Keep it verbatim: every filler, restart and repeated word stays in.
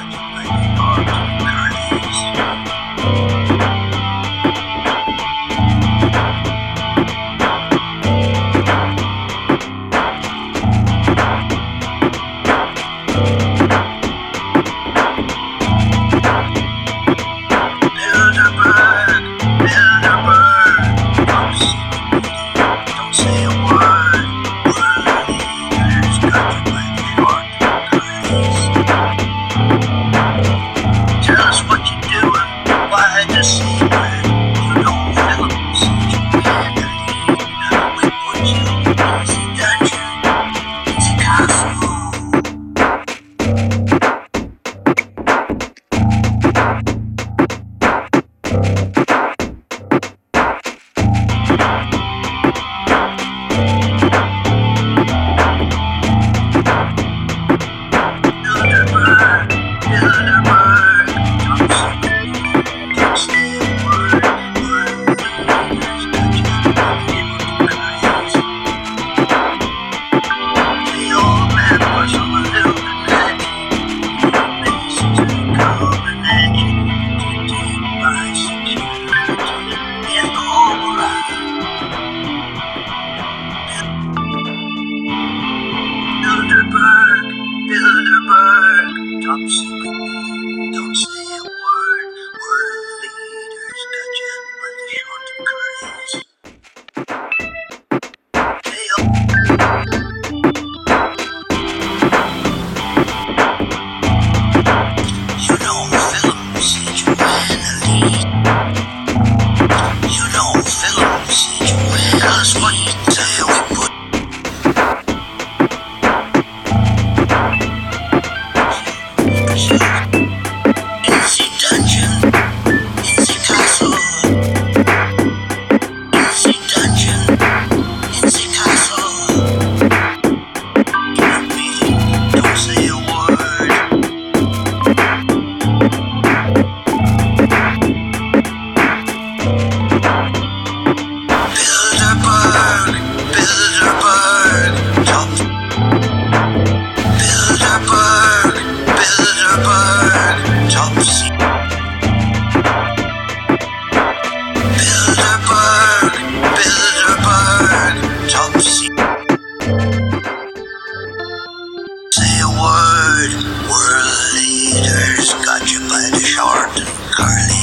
Top secret, don't say a word. World leaders got you by the short curtains. They all you know films need you in a lead. You know films need you in. Tell us what you say we put. Say a word, world leaders got you by the short and curly.